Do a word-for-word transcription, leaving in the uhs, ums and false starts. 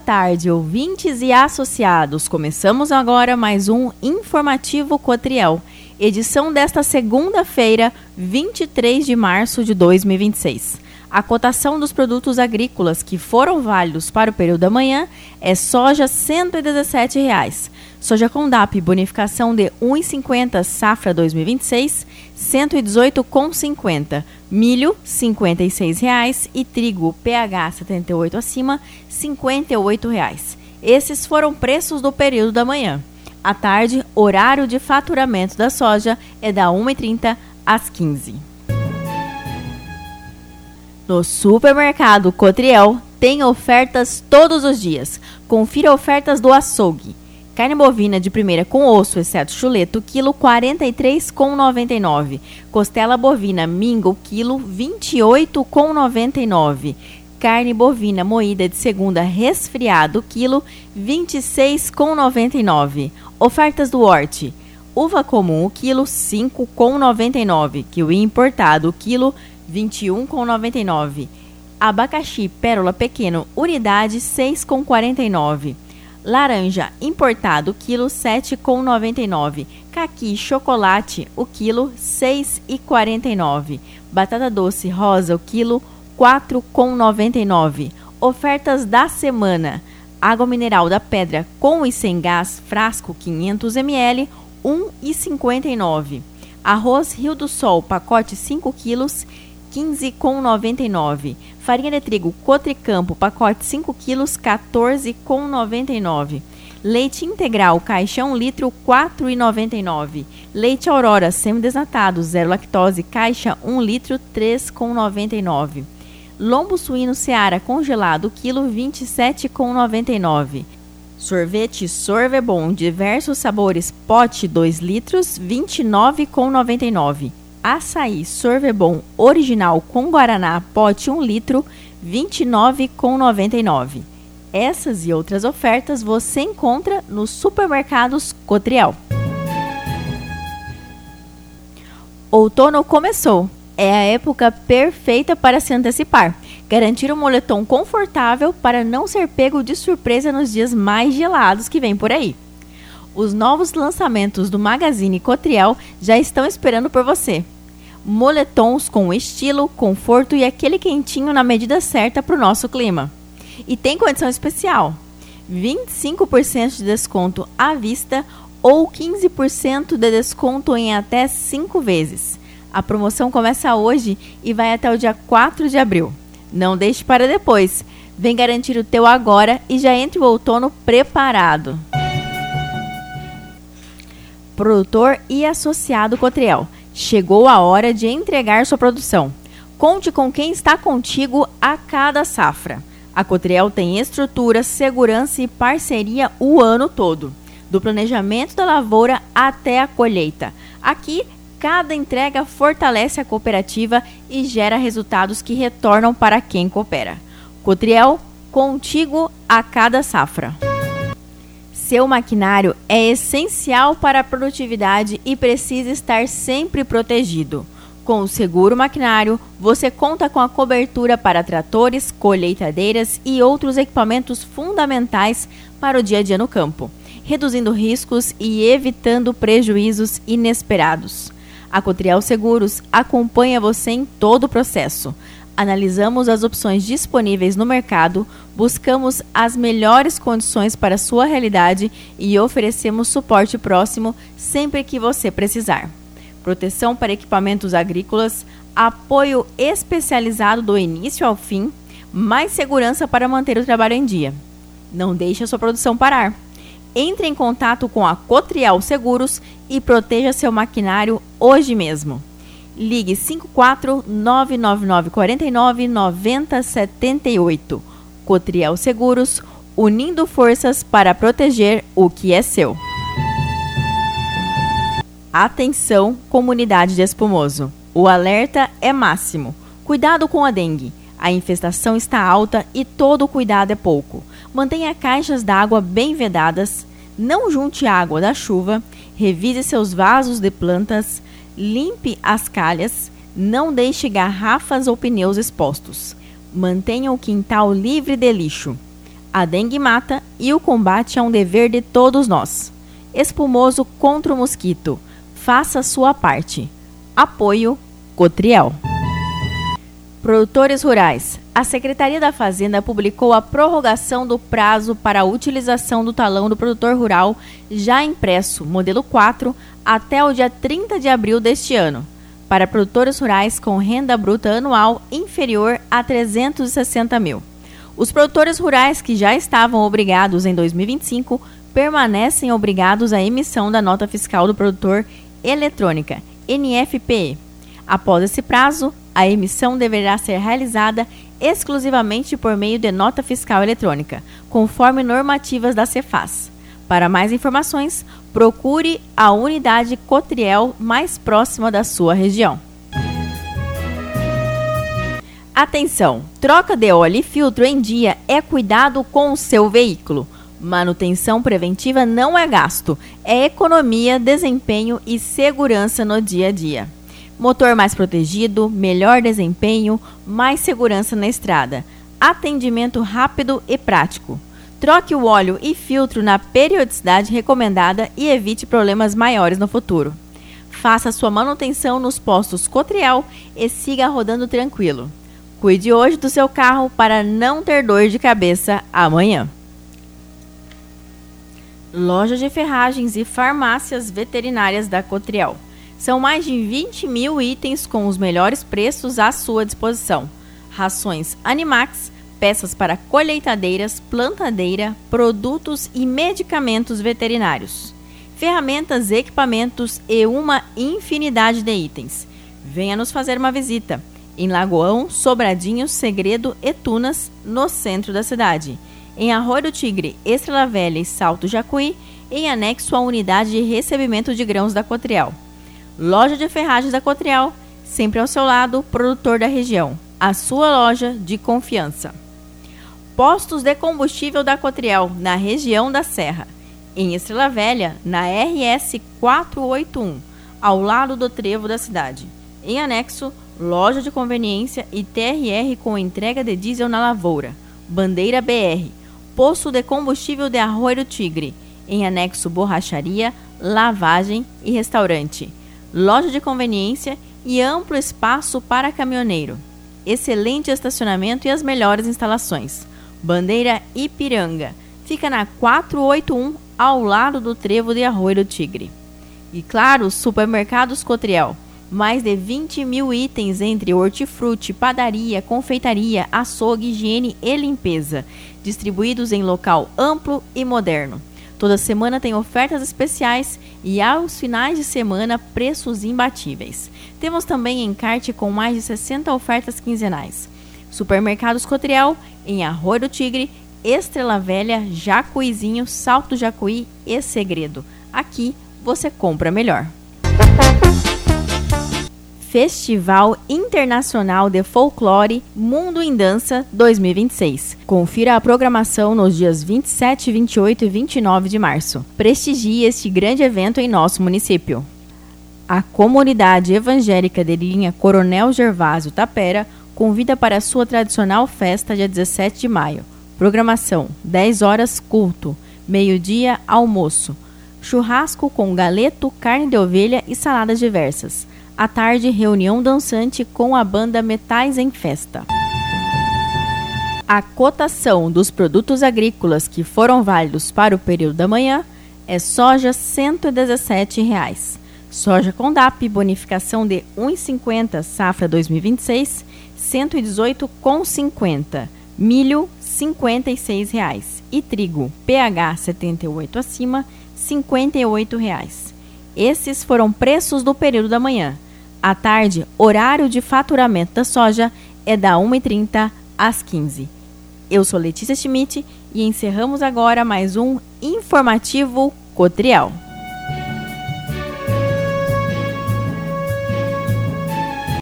tarde, ouvintes e associados. Começamos agora mais um Informativo Cotriel, edição desta segunda-feira, vinte e três de março de dois mil e vinte e seis. A cotação dos produtos agrícolas que foram válidos para o período da manhã é soja cento e dezessete reais, soja Condap bonificação de um real e cinquenta centavos safra dois mil e vinte e seis, cento e dezoito reais e cinquenta centavos, milho cinquenta e seis reais e trigo P H setenta e oito acima cinquenta e oito reais. Esses foram preços do período da manhã. À tarde, horário de faturamento da soja é da uma e trinta às quinze. No supermercado Cotriel tem ofertas todos os dias. Confira ofertas do açougue. Carne bovina de primeira com osso, exceto chuleto, quilo quarenta e três reais e noventa e nove centavos. Costela bovina mingo, quilo vinte e oito reais e noventa e nove centavos. Carne bovina moída de segunda resfriado, quilo vinte e seis reais e noventa e nove centavos. Ofertas do Horti. Uva comum, o quilo cinco reais e noventa e nove centavos. Kiwi importado, o quilo vinte e um reais e noventa e nove centavos. Abacaxi pérola pequeno, unidade seis reais e quarenta e nove centavos. Laranja importado, quilo sete reais e noventa e nove centavos. Caqui chocolate, o quilo seis reais e quarenta e nove centavos. Batata doce rosa, o quilo quatro reais e noventa e nove centavos. Ofertas da semana. Água mineral da Pedra com e sem gás, frasco quinhentos mililitros, um real e cinquenta e nove centavos. Arroz Rio do Sol, pacote cinco quilos, quinze reais e noventa e nove centavos. Farinha de trigo Cotricampo, pacote cinco quilos, quatorze reais e noventa e nove centavos. Leite integral, caixa um litro, quatro reais e noventa e nove centavos. Leite Aurora, semidesnatado, zero lactose, caixa um litro, três reais e noventa e nove centavos. Lombo suíno Seara congelado, quilo vinte e sete reais e noventa e nove centavos. Sorvete Sorvebon, diversos sabores, pote dois litros, vinte e nove reais e noventa e nove centavos. Açaí Sorvebon original com Guaraná, pote um litro, vinte e nove reais e noventa e nove centavos. Essas e outras ofertas você encontra nos supermercados Cotriel. Outono começou. É a época perfeita para se antecipar. Garantir um moletom confortável para não ser pego de surpresa nos dias mais gelados que vem por aí. Os novos lançamentos do Magazine Cotriel já estão esperando por você. Moletons com estilo, conforto e aquele quentinho na medida certa para o nosso clima. E tem condição especial: vinte e cinco por cento de desconto à vista ou quinze por cento de desconto em até cinco vezes. A promoção começa hoje e vai até o dia quatro de abril. Não deixe para depois. Vem garantir o teu agora e já entre o outono preparado. Produtor e associado Cotriel. Chegou a hora de entregar sua produção. Conte com quem está contigo a cada safra. A Cotriel tem estrutura, segurança e parceria o ano todo. Do planejamento da lavoura até a colheita. Aqui, cada entrega fortalece a cooperativa e gera resultados que retornam para quem coopera. Cotriel, contigo a cada safra. Seu maquinário é essencial para a produtividade e precisa estar sempre protegido. Com o seguro maquinário, você conta com a cobertura para tratores, colheitadeiras e outros equipamentos fundamentais para o dia a dia no campo, reduzindo riscos e evitando prejuízos inesperados. A Cotriel Seguros acompanha você em todo o processo. Analisamos as opções disponíveis no mercado, buscamos as melhores condições para a sua realidade e oferecemos suporte próximo sempre que você precisar. Proteção para equipamentos agrícolas, apoio especializado do início ao fim, mais segurança para manter o trabalho em dia. Não deixe a sua produção parar. Entre em contato com a Cotriel Seguros e proteja seu maquinário hoje mesmo. Ligue cinco quatro nove nove nove quatro nove nove zero sete oito. Cotriel Seguros, unindo forças para proteger o que é seu. Atenção, comunidade de Espumoso. O alerta é máximo. Cuidado com a dengue. A infestação está alta e todo cuidado é pouco. Mantenha caixas d'água bem vedadas. Não junte água da chuva. Revise seus vasos de plantas. Limpe as calhas. Não deixe garrafas ou pneus expostos. Mantenha o quintal livre de lixo. A dengue mata e o combate é um dever de todos nós. Espumoso contra o mosquito. Faça sua parte. Apoio Cotriel. Produtores rurais. A Secretaria da Fazenda publicou a prorrogação do prazo para a utilização do talão do produtor rural já impresso, modelo quatro, até o dia trinta de abril deste ano, para produtores rurais com renda bruta anual inferior a trezentos e sessenta mil. Os produtores rurais que já estavam obrigados em dois mil e vinte e cinco permanecem obrigados à emissão da nota fiscal do produtor eletrônica, N F P E. Após esse prazo, a emissão deverá ser realizada exclusivamente por meio de nota fiscal eletrônica, conforme normativas da Cefaz. Para mais informações, procure a unidade Cotriel mais próxima da sua região. Atenção! Troca de óleo e filtro em dia é cuidado com o seu veículo. Manutenção preventiva não é gasto, é economia, desempenho e segurança no dia a dia. Motor mais protegido, melhor desempenho, mais segurança na estrada. Atendimento rápido e prático. Troque o óleo e filtro na periodicidade recomendada e evite problemas maiores no futuro. Faça sua manutenção nos postos Cotriel e siga rodando tranquilo. Cuide hoje do seu carro para não ter dor de cabeça amanhã. Loja de ferragens e farmácias veterinárias da Cotriel. São mais de vinte mil itens com os melhores preços à sua disposição. Rações Animax, peças para colheitadeiras, plantadeira, produtos e medicamentos veterinários. Ferramentas, equipamentos e uma infinidade de itens. Venha nos fazer uma visita. Em Lagoão, Sobradinho, Segredo e Tunas, no centro da cidade. Em Arroio do Tigre, Estrela Velha e Salto Jacuí, em anexo à unidade de recebimento de grãos da Cotriel. Loja de ferragens da Cotriel, sempre ao seu lado, produtor da região. A sua loja de confiança. Postos de combustível da Cotriel, na região da Serra. Em Estrela Velha, na R S quatrocentos e oitenta e um, ao lado do trevo da cidade. Em anexo, loja de conveniência e T R R com entrega de diesel na lavoura. Bandeira B R. Posto de combustível de Arroio do Tigre. Em anexo, borracharia, lavagem e restaurante. Loja de conveniência e amplo espaço para caminhoneiro. Excelente estacionamento e as melhores instalações. Bandeira Ipiranga. Fica na quatrocentos e oitenta e um, ao lado do trevo de Arroio do Tigre. E claro, Supermercados Cotriel. Mais de vinte mil itens entre hortifruti, padaria, confeitaria, açougue, higiene e limpeza. Distribuídos em local amplo e moderno. Toda semana tem ofertas especiais e aos finais de semana preços imbatíveis. Temos também encarte com mais de sessenta ofertas quinzenais. Supermercados Cotriel, em Arroio do Tigre, Estrela Velha, Jacuizinho, Salto Jacuí e Segredo. Aqui você compra melhor. Festival Internacional de Folclore Mundo em Dança dois mil e vinte e seis. Confira a programação nos dias vinte e sete, vinte e oito e vinte e nove de março. Prestigie este grande evento em nosso município. A comunidade evangélica de linha Coronel Gervásio Tapera convida para a sua tradicional festa dia dezessete de maio. Programação: dez horas culto, meio-dia almoço, churrasco com galeto, carne de ovelha e saladas diversas. À tarde, reunião dançante com a banda Metais em Festa. A cotação dos produtos agrícolas que foram válidos para o período da manhã é soja cento e dezessete reais. Soja Condap, bonificação de um real e cinquenta centavos, safra dois mil e vinte e seis, cento e dezoito reais e cinquenta centavos. Milho, cinquenta e seis reais. E trigo, P H setenta e oito acima, cinquenta e oito reais. Esses foram preços do período da manhã. À tarde, horário de faturamento da soja é da uma e trinta às quinze. Eu sou Letícia Schmidt e encerramos agora mais um Informativo Cotriel.